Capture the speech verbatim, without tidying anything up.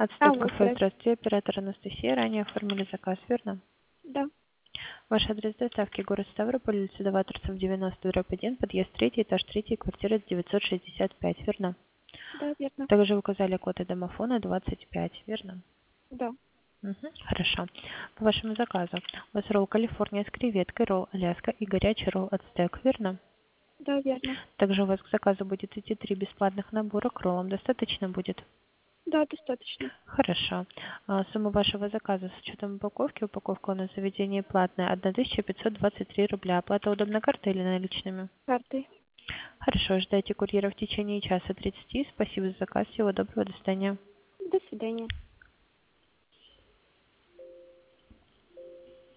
От Алло, кафе, здравствуйте. здравствуйте, оператор Анастасия. Ранее оформили заказ, верно? Да, Ваш адрес доставки город Ставрополь, улица Новаторцев, девяносто, дробь один, подъезд третий, этаж третий, квартира девятьсот шестьдесят пять, верно? да, верно. Также указали код и домофона двадцать пять, верно? Да, Угу, хорошо. По вашему заказу у вас ролл Калифорния с креветкой, ролл Аляска и горячий ролл Ацтек, верно? да, верно. Также у вас к заказу будет идти три бесплатных набора к роллам. Достаточно будет? Да, достаточно. Хорошо. А, Сумма вашего заказа с учетом упаковки, упаковка у нас в заведении платная, тысяча пятьсот двадцать три рубля. Оплата удобно картой или наличными? Картой. Хорошо, ждайте курьера в течение часа тридцати. Спасибо за заказ. Всего доброго, до свидания. До свидания.